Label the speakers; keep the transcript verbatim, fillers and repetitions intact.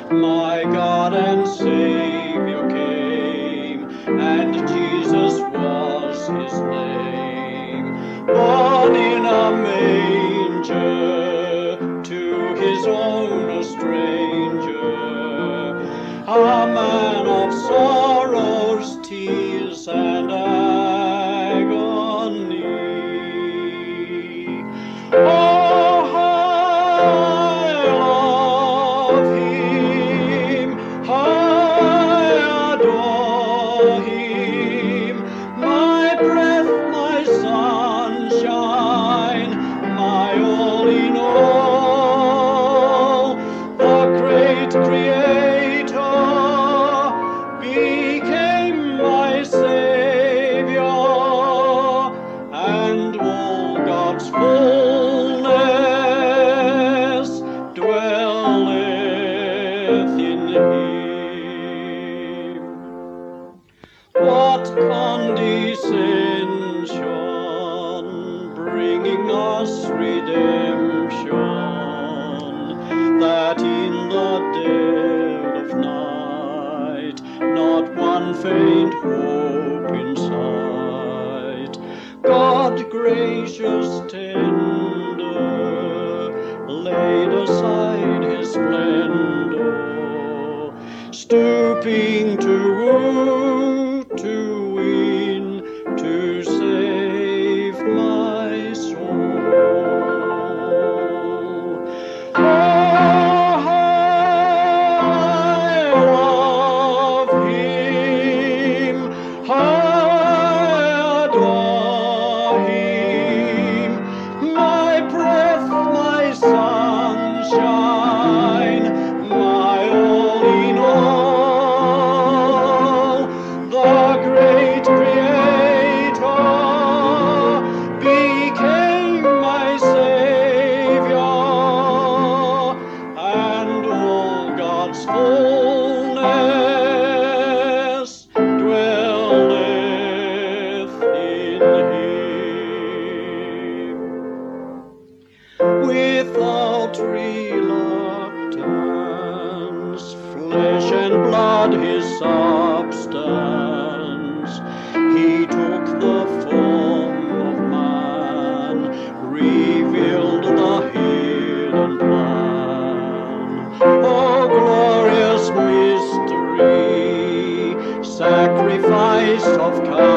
Speaker 1: my God and Savior came, and Jesus was his name. Born in a manger, to his own a stranger, a man of sorrows, tears, and agony. Oh, I love him, I adore him, my breath, my sunshine, my all in all. The great Creator became my Savior, and all God's fullness dwelleth in him. What condescension, bringing us redemption, that in the dead of night not one faint hope in sight. God gracious tender, laid aside his splendor, stooping to woo, to win, to save my soul. Oh, I love him, I adore him, my breath, my sunshine, my all in all. The great Creator became my Savior, and all God's fullness dwelleth in him. Without reluctance, flesh and blood his substance, he took the form of man, revealed the hidden plan. Oh, glorious mystery, sacrifice of